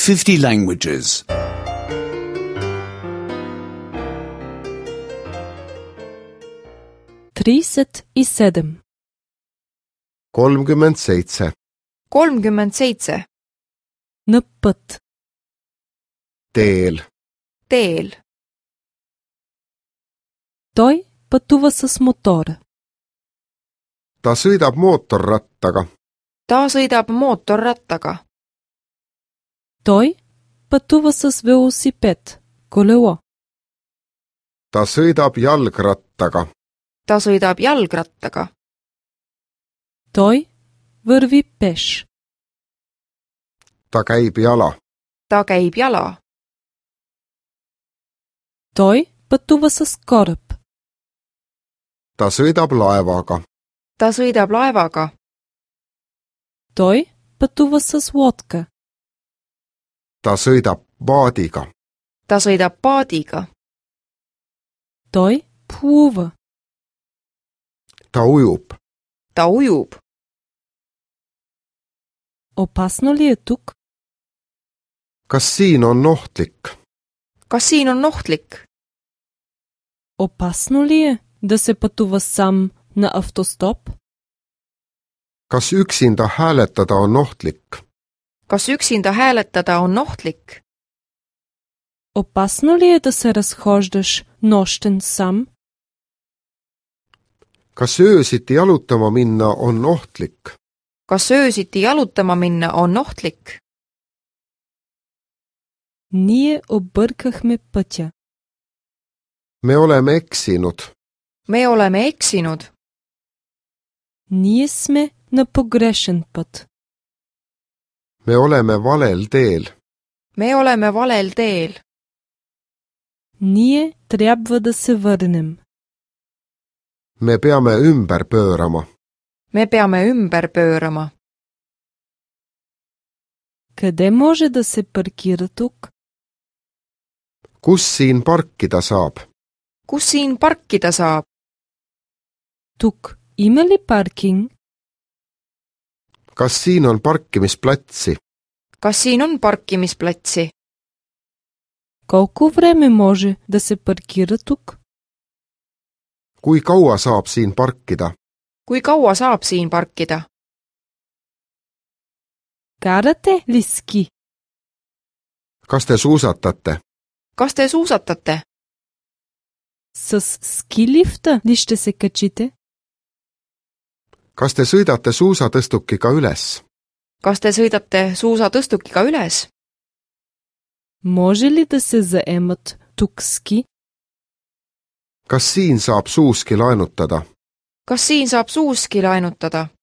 50 languages. 37. 37. 37. На път. Teel. Teel. Той пътува с мотора. Ta sõidab mootorrattaga. Ta sõidab mootorrattaga. Той пътува с велосипед, колело. Ta sõidab jalgrattaga. Ta sõidab jalgrattaga. Той върви пеш. Ta käib jala. Ta käib jala. Той пътува с кораб. Ta sõidab laevaga. Ta sõidab laevaga. Той пътува с лодка. Ta sõidab paadiga. Ta sõidab paadiga. Той плува. Ta ujub. Ta ujub. Опасно ли е тук? Kas siin on ohtlik? Kas siin on ohtlik? Опасно ли е да се пътува сам на автостоп? Kas üksinda hääletada on ohtlik? Kas üksinda hääletada on ohtlik? Опасно ли е да се разхождаш нощен сам? Kas öösiti jalutama minna on ohtlik? Kas öösiti jalutama minna on ohtlik? Ние объркахме пътя. Me oleme eksinud. Me oleme eksinud. Ние сме на погрешен път. Me oleme valel teel. Me oleme valel teel. Ние трябва да се върнем. Me peame ümber pöörama. Me peame ümber pöörama. Къде може да се паркира тук? Kus siin parkida saab? Kus siin parkida saab? Тук има ли паркинг? Kas siin on parkimisplatsi? Kas siin on parkimisplatsi? Колко време може да се паркира тук? Kui kaua saab siin parkida? Kui kaua saab siin parkida? Карате ли ски? Kas te suusatate? Kas te suusatate? С скилифта ли ще се качите? Kas te sõidate suusatõstukiga üles? Kas te sõidate suusatõstukiga üles? Може ли да се заемат тук ски? Kas siin saab suuski laenutada? Kas siin saab suuski laenutada?